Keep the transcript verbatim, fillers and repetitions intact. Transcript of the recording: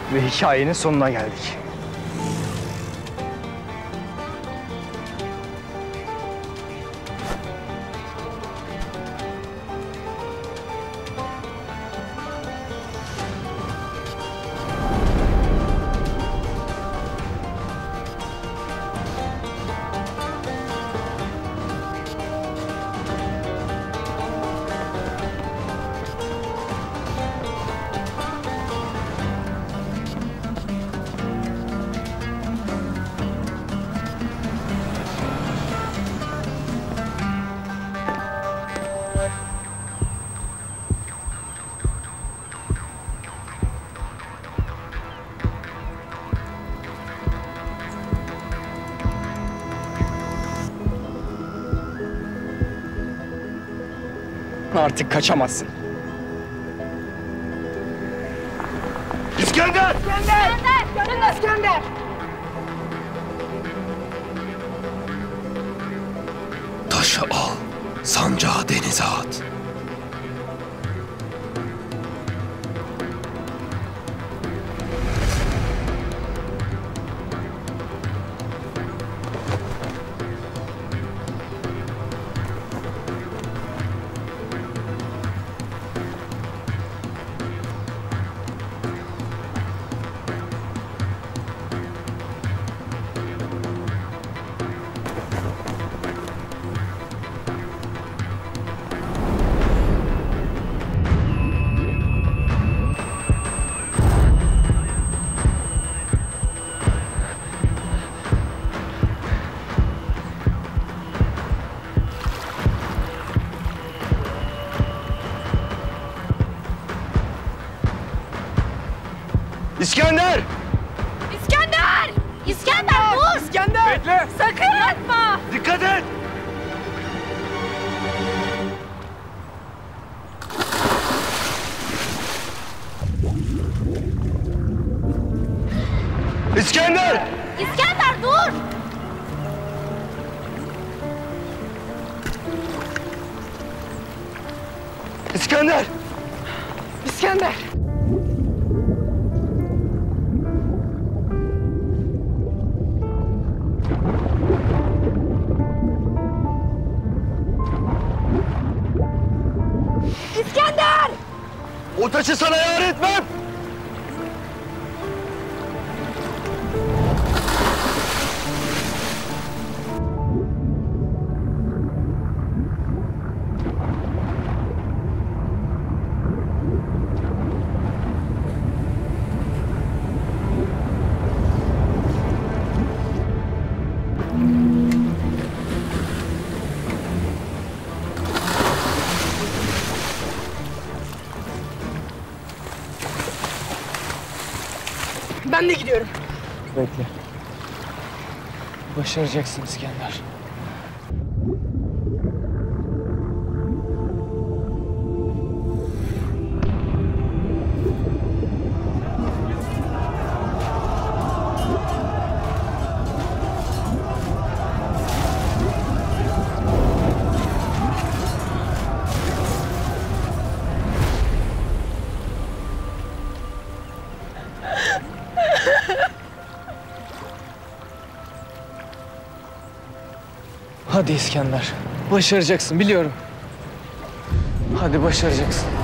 Ve hikayenin sonuna geldik. Artık kaçamazsın. İskender! İskender! İskender! İskender! Taşı al, sancağı denize at. İskender! İskender! İskender dur! İskender! Bekle! Sakın yapma! Dikkat et! İskender! İskender dur! İskender! İskender! İskender! O taşı sana yar etmem! Ben de gidiyorum. Bekle. Başaracaksın İskender. Hadi İskender. Başaracaksın biliyorum. Hadi başaracaksın.